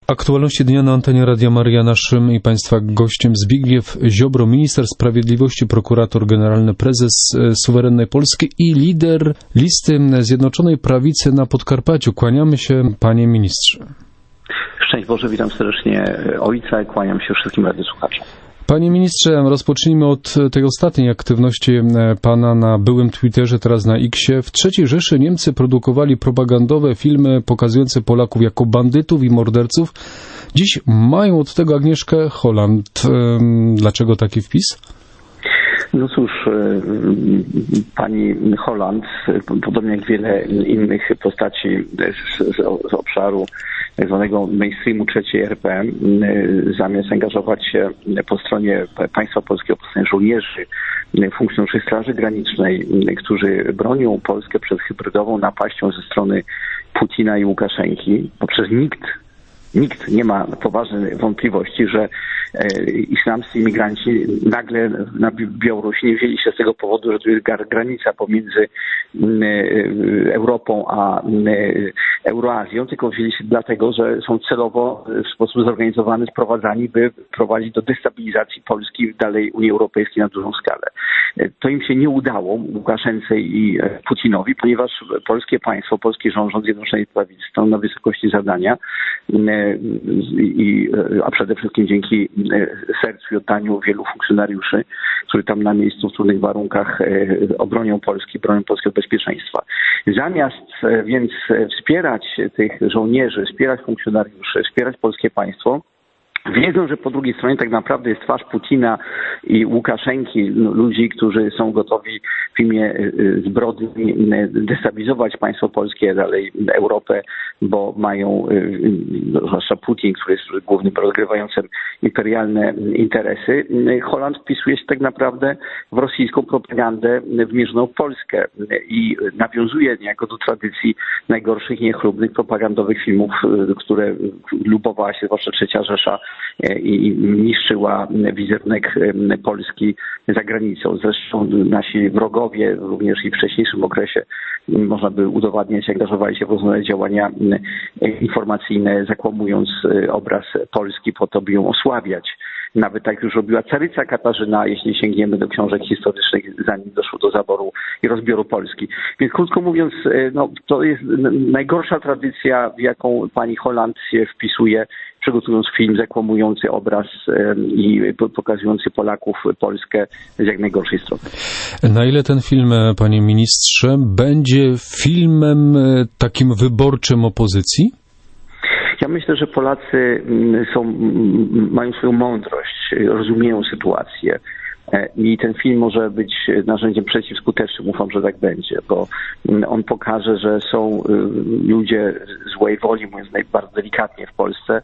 Aktualności dnia na antenie Radia Maryja. Naszym i Państwa gościem Zbigniew Ziobro, minister sprawiedliwości, prokurator generalny, prezes suwerennej Polski i lider listy Zjednoczonej Prawicy na Podkarpaciu. Kłaniamy się, panie ministrze. Szczęść Boże, witam serdecznie ojca i kłaniam się wszystkim radiosłuchaczom. Panie ministrze, rozpocznijmy od tej ostatniej aktywności pana na byłym Twitterze, teraz na X-ie. W III Rzeszy Niemcy produkowali propagandowe filmy pokazujące Polaków jako bandytów i morderców. Dziś mają od tego Agnieszkę Holland. Dlaczego taki wpis? No cóż, pani Holland, podobnie jak wiele innych postaci z obszaru tak zwanego mainstreamu III RP, zamiast angażować się po stronie państwa polskiego, po stronie żołnierzy, funkcjonariuszy Straży Granicznej, którzy bronią Polskę przed hybrydową napaścią ze strony Putina i Łukaszenki, bo przecież nikt nie ma poważnej wątpliwości, że islamscy imigranci nagle na Białorusi nie wzięli się z tego powodu, że tu jest granica pomiędzy Europą a Euroazją, tylko wzięli się dlatego, że są celowo w sposób zorganizowany sprowadzani, by prowadzić do destabilizacji Polski w dalej Unii Europejskiej na dużą skalę. To im się nie udało, Łukaszence i Putinowi, ponieważ polskie państwo, polski rząd Zjednoczonej Prawicy stał na wysokości zadania, a przede wszystkim dzięki sercu i oddaniu wielu funkcjonariuszy, którzy tam na miejscu w trudnych warunkach obronią Polski, bronią polskiego bezpieczeństwa. Zamiast więc wspierać tych żołnierzy, wspierać funkcjonariuszy, wspierać polskie państwo, wiedzą, że po drugiej stronie tak naprawdę jest twarz Putina i Łukaszenki, ludzi, którzy są gotowi w imię zbrodni destabilizować państwo polskie, dalej Europę, bo mają, zwłaszcza Putin, który jest głównym rozgrywającym imperialne interesy. Holland wpisuje się tak naprawdę w rosyjską propagandę wymierzoną w Polskę i nawiązuje niejako do tradycji najgorszych, niechlubnych propagandowych filmów, które lubowała się zwłaszcza III Rzesza i niszczyła wizerunek Polski za granicą. Zresztą nasi wrogowie również i w wcześniejszym okresie, można by udowadniać, angażowali się w różne działania informacyjne, zakłamując obraz Polski po to, by ją osłabiać. Nawet tak już robiła caryca Katarzyna, jeśli sięgniemy do książek historycznych, zanim doszło do zaboru i rozbioru Polski. Więc krótko mówiąc, to jest najgorsza tradycja, w jaką pani Holland się wpisuje, przygotując film zakłamujący obraz i pokazujący Polaków, Polskę z jak najgorszej strony. Na ile ten film, panie ministrze, będzie filmem takim wyborczym opozycji? Ja myślę, że Polacy mają swoją mądrość, rozumieją sytuację i ten film może być narzędziem przeciwskutecznym. Ufam, że tak będzie, bo on pokaże, że są ludzie złej woli, mówiąc bardzo delikatnie, w Polsce,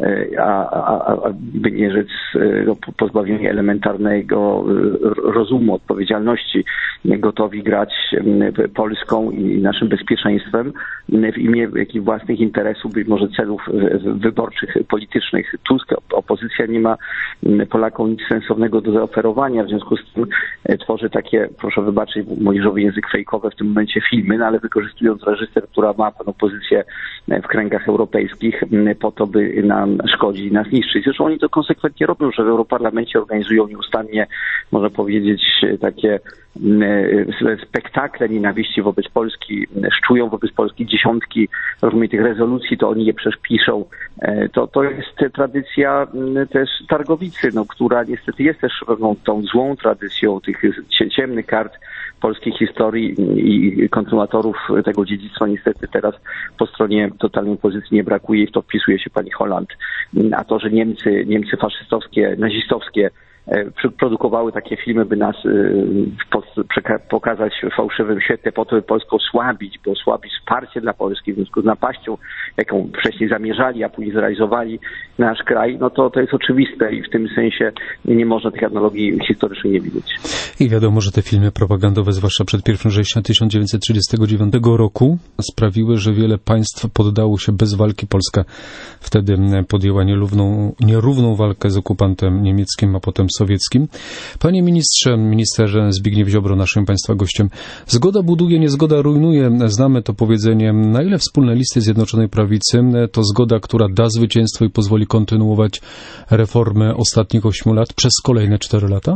by nie rzec pozbawieni elementarnego rozumu, odpowiedzialności, gotowi grać Polską i naszym bezpieczeństwem w imię jakichś własnych interesów, być może celów wyborczych, politycznych. Tusk, opozycja nie ma Polakom nic sensownego do zaoferowania, w związku z tym tworzy takie, proszę wybaczyć, młodzieżowy język fejkowe w tym momencie filmy, ale wykorzystując reżyser, która ma pewną pozycję w kręgach europejskich po to, by nam szkodzić i nas niszczyć. Zresztą oni to konsekwentnie robią, że w Europarlamencie organizują nieustannie, można powiedzieć, takie spektakle nienawiści wobec Polski, szczują wobec Polski dziesiątki rozmaitych rezolucji, to oni je przecież piszą. To jest tradycja też targowicy, która niestety jest też pewną tą złą tradycją tych ciemnych kart polskiej historii i kontynuatorów tego dziedzictwa niestety teraz po stronie totalnej opozycji nie brakuje i w to wpisuje się pani Holland. A to, że Niemcy faszystowskie, nazistowskie produkowały takie filmy, by nas pokazać w fałszywym świetle po to, by Polskę osłabić, by osłabić wsparcie dla Polski w związku z napaścią, jaką wcześniej zamierzali, a później zrealizowali na nasz kraj, to jest oczywiste i w tym sensie nie można tych analogii historycznych nie widzieć. I wiadomo, że te filmy propagandowe, zwłaszcza przed 1 września 1939 roku, sprawiły, że wiele państw poddało się bez walki. Polska wtedy podjęła nierówną walkę z okupantem niemieckim, a potem posowieckim. Panie ministrze, minister Zbigniew Ziobro, naszym państwa gościem. Zgoda buduje, niezgoda rujnuje. Znamy to powiedzenie. Na ile wspólne listy Zjednoczonej Prawicy to zgoda, która da zwycięstwo i pozwoli kontynuować reformy ostatnich 8 lat przez kolejne 4 lata?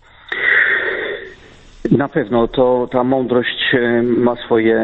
Na pewno ta mądrość ma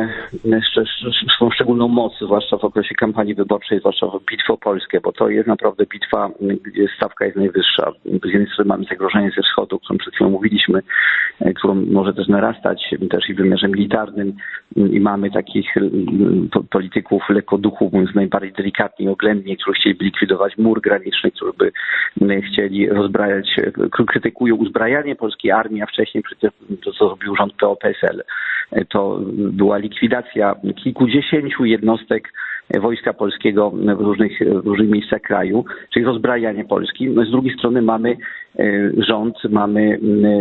swoją szczególną moc, zwłaszcza w okresie kampanii wyborczej, zwłaszcza w bitwie o Polskę, bo to jest naprawdę bitwa, gdzie stawka jest najwyższa. Z jednej strony mamy zagrożenie ze wschodu, o którym przed chwilą mówiliśmy, którą może też narastać też i w wymiarze militarnym, i mamy takich polityków lekkoduchów, mówiąc najbardziej delikatnie i oględnie, którzy chcieliby likwidować mur graniczny, którzy by chcieli rozbrajać, krytykują uzbrajanie polskiej armii, a wcześniej przecież to, co zrobił rząd PO-PSL, to była likwidacja kilkudziesięciu jednostek Wojska Polskiego w różnych miejscach kraju, czyli rozbrajanie Polski. No z drugiej strony mamy rząd, mamy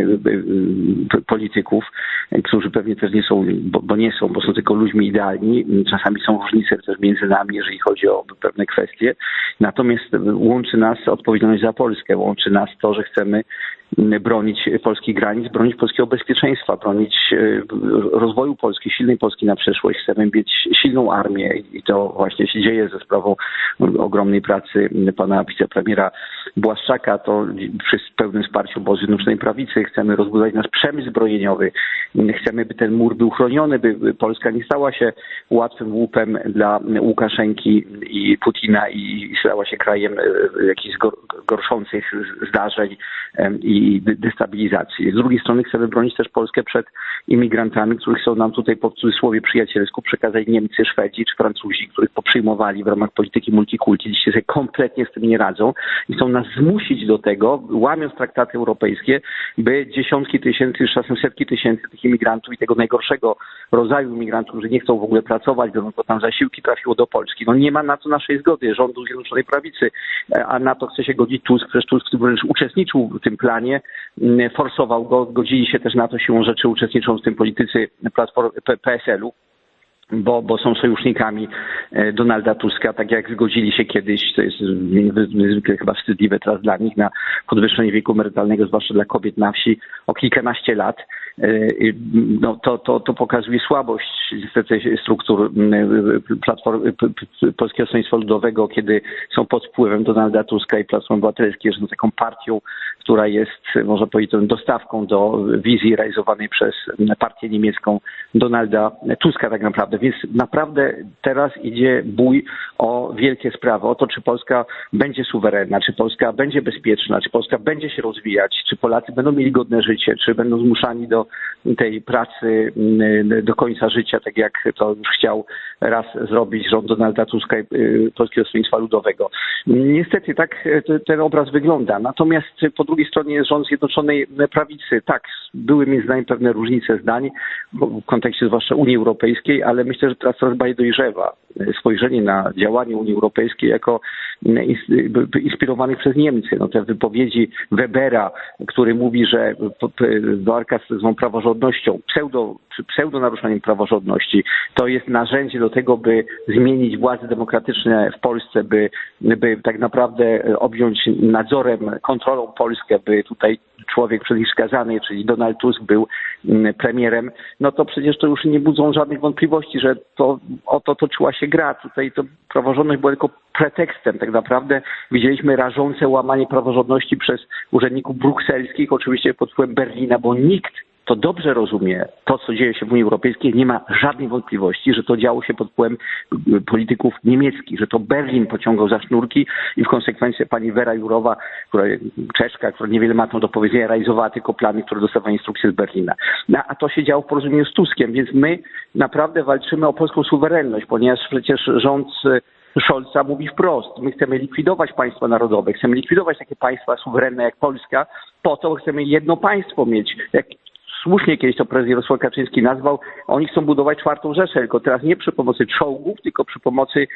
polityków, którzy pewnie też nie są, bo są tylko ludźmi idealni. Czasami są różnice też między nami, jeżeli chodzi o pewne kwestie. Natomiast łączy nas odpowiedzialność za Polskę, łączy nas to, że chcemy bronić polskich granic, bronić polskiego bezpieczeństwa, bronić rozwoju Polski, silnej Polski na przyszłość. Chcemy mieć silną armię i to właśnie się dzieje ze sprawą ogromnej pracy pana wicepremiera Błaszczaka. To przy pełnym wsparciu obozu Zjednoczonej Prawicy chcemy rozbudować nasz przemysł zbrojeniowy. Chcemy, by ten mur był chroniony, by Polska nie stała się łatwym łupem dla Łukaszenki i Putina i stała się krajem jakichś gorszących zdarzeń i destabilizacji. Z drugiej strony chcemy bronić też Polskę przed imigrantami, których chcą nam tutaj po cudzysłowie przyjacielsku przekazać Niemcy, Szwedzi czy Francuzi, których poprzyjmowali w ramach polityki multikulti. Dzisiaj sobie kompletnie z tym nie radzą i chcą nas zmusić do tego, łamiąc traktaty europejskie, by dziesiątki tysięcy, czasem setki tysięcy tych imigrantów i tego najgorszego rodzaju imigrantów, którzy nie chcą w ogóle pracować, bo tam zasiłki trafiło do Polski. No nie ma na to naszej zgody rządu Zjednoczonej Prawicy, a na to chce się godzić Tusk. Przecież Tusk wręcz uczestniczył w tym planie, forsował go, godzili się też na to siłą rzeczy, uczestniczą w tym politycy PSL-u. Bo są sojusznikami Donalda Tuska, tak jak zgodzili się kiedyś, to jest niezwykle chyba wstydliwe teraz dla nich, na podwyższenie wieku emerytalnego, zwłaszcza dla kobiet na wsi, o kilkanaście lat. No, to pokazuje słabość niestety struktur Platformy Polskiego Stronnictwa Ludowego, kiedy są pod wpływem Donalda Tuska i Platformy Obywatelskiej, że są taką partią, która jest, można powiedzieć, dostawką do wizji realizowanej przez partię niemiecką Donalda Tuska tak naprawdę. Więc naprawdę teraz idzie bój o wielkie sprawy, o to, czy Polska będzie suwerenna, czy Polska będzie bezpieczna, czy Polska będzie się rozwijać, czy Polacy będą mieli godne życie, czy będą zmuszani do tej pracy do końca życia, tak jak to już chciał raz zrobić rząd Donalda Tuska i Polskiego Stronnictwa Ludowego. Niestety tak ten obraz wygląda. Natomiast po drugiej stronie jest rząd Zjednoczonej Prawicy. Tak, były między nami pewne różnice zdań w kontekście zwłaszcza Unii Europejskiej, ale myślę, że teraz coraz bardziej dojrzewa spojrzenie na działanie Unii Europejskiej jako inspirowanych przez Niemcy. No, te wypowiedzi Webera, który mówi, że walka z praworządnością, pseudo naruszaniem praworządności, to jest narzędzie do tego, by zmienić władze demokratyczne w Polsce, by tak naprawdę objąć nadzorem, kontrolą Polskę, by tutaj człowiek przez nich skazany, czyli Donald Tusk był premierem, no to przecież to już nie budzą żadnych wątpliwości, że o to toczyła się gra. Tutaj to praworządność była tylko pretekstem. Tak naprawdę widzieliśmy rażące łamanie praworządności przez urzędników brukselskich, oczywiście pod wpływem Berlina, bo nikt, to dobrze rozumie to, co dzieje się w Unii Europejskiej, nie ma żadnej wątpliwości, że to działo się pod wpływem polityków niemieckich, że to Berlin pociągał za sznurki i w konsekwencji pani Vera Jourová, Czeszka, która niewiele ma tam do powiedzenia, realizowała tylko plany, które dostawały instrukcje z Berlina. A to się działo w porozumieniu z Tuskiem, więc my naprawdę walczymy o polską suwerenność, ponieważ przecież rząd Scholza mówi wprost, my chcemy likwidować państwa narodowe, chcemy likwidować takie państwa suwerenne jak Polska, po to chcemy jedno państwo mieć, jak słusznie kiedyś to prezes Jarosław Kaczyński nazwał, oni chcą budować czwartą Rzeszę, tylko teraz nie przy pomocy czołgów, tylko przy pomocy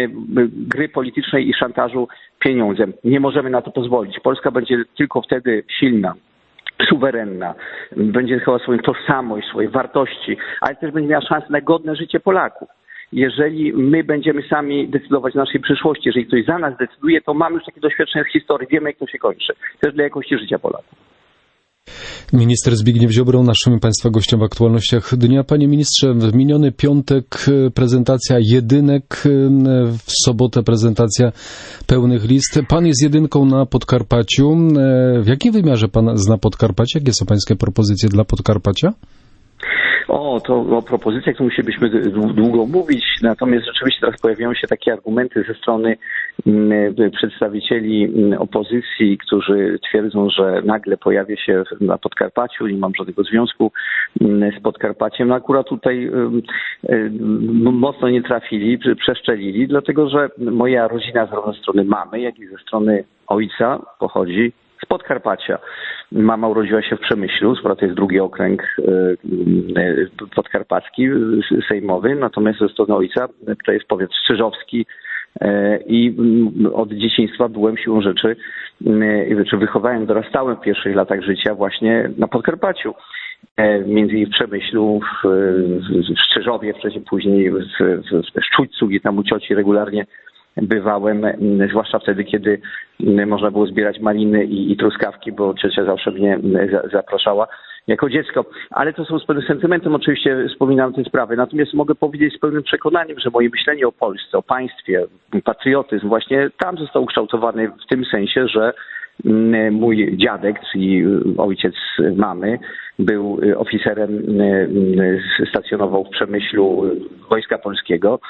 gry politycznej i szantażu pieniądzem. Nie możemy na to pozwolić. Polska będzie tylko wtedy silna, suwerenna, będzie chowała swoją tożsamość, swoje wartości, ale też będzie miała szansę na godne życie Polaków. jeżeli my będziemy sami decydować o naszej przyszłości, jeżeli ktoś za nas decyduje, to mamy już takie doświadczenie z historii, wiemy, jak to się kończy. Też dla jakości życia Polaków. Minister Zbigniew Ziobro, naszym Państwa gościem w aktualnościach dnia. Panie ministrze, w miniony piątek prezentacja jedynek, w sobotę prezentacja pełnych list. Pan jest jedynką na Podkarpaciu. W jakim wymiarze Pan zna Podkarpacie? Jakie są Pańskie propozycje dla Podkarpacia? To o propozycjach to musielibyśmy długo mówić, natomiast rzeczywiście teraz pojawiają się takie argumenty ze strony przedstawicieli opozycji, którzy twierdzą, że nagle pojawia się na Podkarpaciu, nie mam żadnego związku z Podkarpaciem. No akurat tutaj mocno nie trafili, przeszczelili, dlatego że moja rodzina zarówno ze strony mamy, jak i ze strony ojca pochodzi z Podkarpacia. Mama urodziła się w Przemyślu, to jest drugi okręg podkarpacki, sejmowy, natomiast ze strony ojca to jest powiat strzyżowski i od dzieciństwa byłem siłą rzeczy, wychowałem, dorastałem w pierwszych latach życia właśnie na Podkarpaciu. Między innymi w Przemyślu, w Strzyżowie, wcześniej później w Szczućcu, gdzie tam u cioci regularnie bywałem, zwłaszcza wtedy, kiedy można było zbierać maliny i truskawki, bo ciocia zawsze mnie zapraszała jako dziecko. Ale to są z pewnym sentymentem, oczywiście wspominam te sprawy. Natomiast mogę powiedzieć z pełnym przekonaniem, że moje myślenie o Polsce, o państwie, patriotyzm właśnie tam został ukształtowany w tym sensie, że mój dziadek, czyli ojciec mamy, był oficerem, stacjonował w Przemyślu Wojska Polskiego.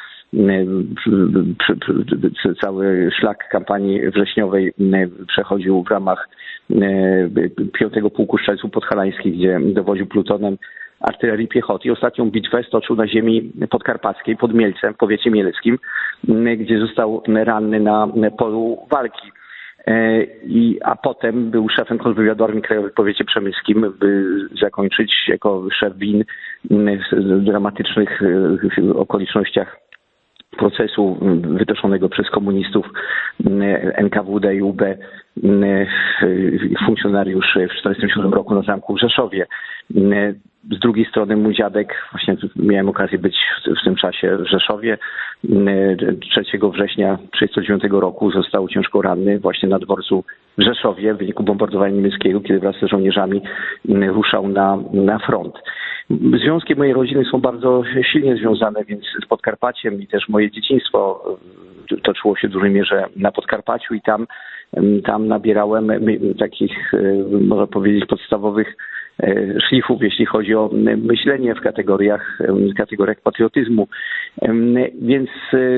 Cały szlak kampanii wrześniowej przechodził w ramach 5. Pułku Strzelców Podhalańskich, gdzie dowodził plutonem artylerii piechoty i ostatnią bitwę stoczył na ziemi podkarpackiej pod Mielcem w powiecie mieleckim, gdzie został ranny na polu walki. A potem był szefem kontrwywiadu Armii Krajowej w powiecie przemyskim, by zakończyć jako szef WIN w dramatycznych okolicznościach procesu wytoczonego przez komunistów NKWD i UB funkcjonariuszy w 1947 roku na zamku w Rzeszowie. Z drugiej strony mój dziadek, właśnie miałem okazję być w tym czasie w Rzeszowie, 3 września 1939 roku został ciężko ranny właśnie na dworcu w Rzeszowie w wyniku bombardowania niemieckiego, kiedy wraz z żołnierzami ruszał na front. Związki mojej rodziny są bardzo silnie związane, więc z Podkarpaciem i też moje dzieciństwo toczyło się w dużej mierze na Podkarpaciu i tam nabierałem takich, można powiedzieć, podstawowych szlifów, jeśli chodzi o myślenie w kategoriach patriotyzmu. Więc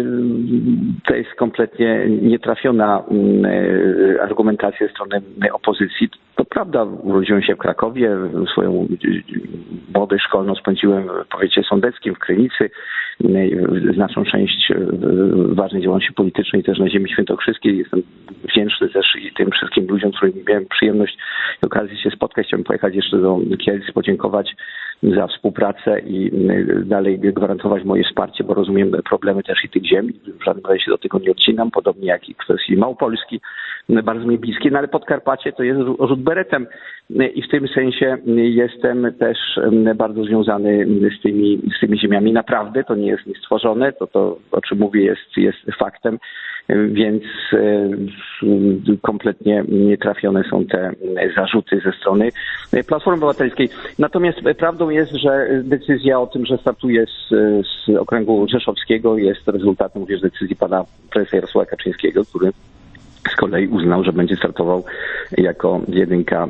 to jest kompletnie nietrafiona argumentacja ze strony opozycji. To prawda, urodziłem się w Krakowie, swoją młodość szkolną spędziłem w powiecie sądeckim, w Krynicy, znaczną część ważnej działalności politycznej też na ziemi świętokrzyskiej. Jestem wdzięczny też i tym wszystkim ludziom, z którymi miałem przyjemność i okazję się spotkać. Chciałbym pojechać jeszcze do Kielc, podziękować za współpracę i dalej gwarantować moje wsparcie, bo rozumiem problemy też i tych ziem. W żadnym razie się do tego nie odcinam, podobnie jak i kwestii Małopolski, bardzo mi bliskie. No ale Podkarpacie to jest rzut beretem i w tym sensie jestem też bardzo związany z tymi ziemiami. Naprawdę to nie jest niestworzone, to o czym mówię jest faktem, więc kompletnie nietrafione są te zarzuty ze strony Platformy Obywatelskiej. Natomiast prawdą jest, że decyzja o tym, że startuję z okręgu rzeszowskiego jest rezultatem również decyzji pana prezesa Jarosława Kaczyńskiego, który z kolei uznał, że będzie startował jako jedynka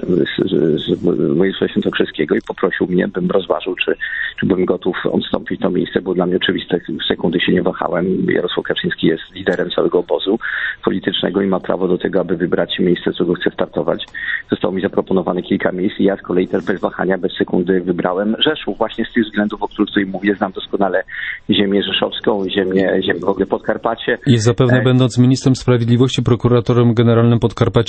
z województwa świętokrzyskiego i poprosił mnie, bym rozważył, czy bym gotów odstąpić to miejsce. Było dla mnie oczywiste, sekundy się nie wahałem. Jarosław Kaczyński jest liderem całego obozu politycznego i ma prawo do tego, aby wybrać miejsce, z którego chce startować. Zostało mi zaproponowane kilka miejsc i ja z kolei też bez wahania, bez sekundy wybrałem Rzeszów. Właśnie z tych względów, o których tutaj mówię, znam doskonale ziemię rzeszowską, ziemię w ogóle Podkarpacie. I zapewne będąc ministrem sprawiedliwości, prokuratorem generalnym Podkarpacie, nie było w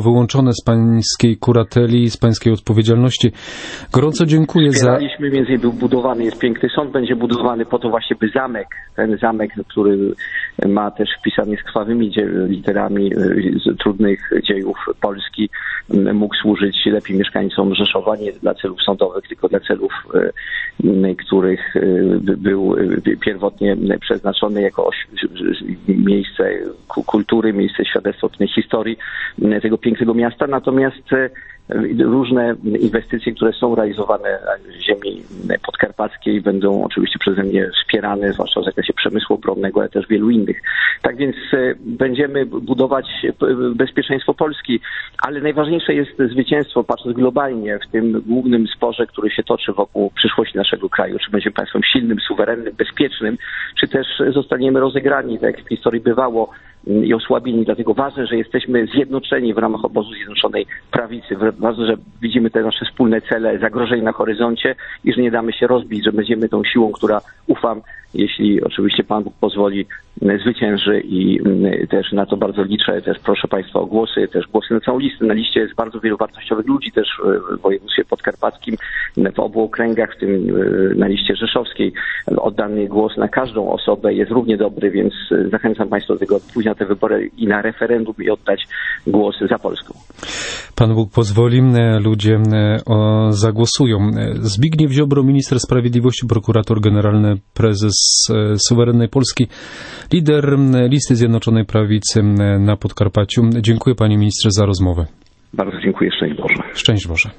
wyłączone z pańskiej kurateli, z pańskiej odpowiedzialności. Gorąco dziękuję Wspieraliśmy, między innymi był budowany, jest piękny sąd, będzie budowany po to właśnie, by ten zamek, który ma też wpisany z krwawymi literami trudnych dziejów Polski, mógł służyć lepiej mieszkańcom Rzeszowa, nie dla celów sądowych, tylko dla celów, których był pierwotnie przeznaczony jako miejsce kultury, miejsce świadectwa historii tego pięknego miasta. Natomiast różne inwestycje, które są realizowane na ziemi podkarpackiej, będą oczywiście przeze mnie wspierane, zwłaszcza w zakresie przemysłu obronnego, ale też wielu innych. Tak więc będziemy budować bezpieczeństwo Polski, ale najważniejsze jest zwycięstwo, patrząc globalnie, w tym głównym sporze, który się toczy wokół przyszłości naszego kraju. Czy będziemy państwem silnym, suwerennym, bezpiecznym, czy też zostaniemy rozegrani, tak jak w historii bywało, i osłabieni. Dlatego ważne, że jesteśmy zjednoczeni w ramach obozu Zjednoczonej Prawicy. Ważne, że widzimy te nasze wspólne cele, zagrożenia na horyzoncie i że nie damy się rozbić, że będziemy tą siłą, która, ufam, jeśli oczywiście Pan Bóg pozwoli, zwycięży i też na to bardzo liczę. Też proszę Państwa o głosy, też głosy na całą listę. Na liście jest bardzo wielu wartościowych ludzi, też w województwie podkarpackim, w obu okręgach, w tym na liście rzeszowskiej. Oddany głos na każdą osobę jest równie dobry, więc zachęcam Państwa do tego, pójść na te wybory i na referendum i oddać głos za Polską. Pan Bóg pozwoli, ludzie zagłosują. Zbigniew Ziobro, minister sprawiedliwości, prokurator generalny, prezes suwerennej Polski, lider listy Zjednoczonej Prawicy na Podkarpaciu. Dziękuję, panie ministrze, za rozmowę. Bardzo dziękuję. Szczęść Boże. Szczęść Boże.